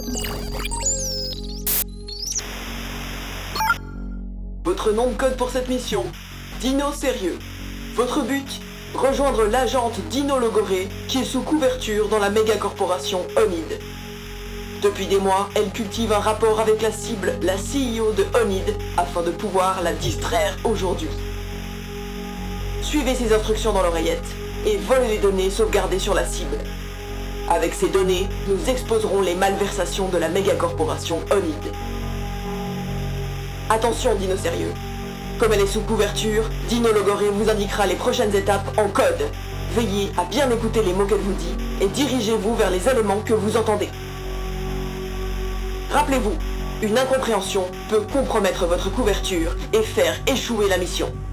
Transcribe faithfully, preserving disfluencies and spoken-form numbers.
Votre nom de code pour cette mission, Dino Sérieux. Votre but, rejoindre l'agente Dino Logoré qui est sous couverture dans la méga corporation Onid. Depuis des mois, elle cultive un rapport avec la cible, la C E O de Onid, afin de pouvoir la distraire aujourd'hui. Suivez ses instructions dans l'oreillette et volez les données sauvegardées sur la cible. Avec ces données, nous exposerons les malversations de la méga corporation Onid. Attention, Dino Sérieux. Comme elle est sous couverture, Dino Logoré vous indiquera les prochaines étapes en code. Veillez à bien écouter les mots qu'elle vous dit et dirigez-vous vers les éléments que vous entendez. Rappelez-vous, une incompréhension peut compromettre votre couverture et faire échouer la mission.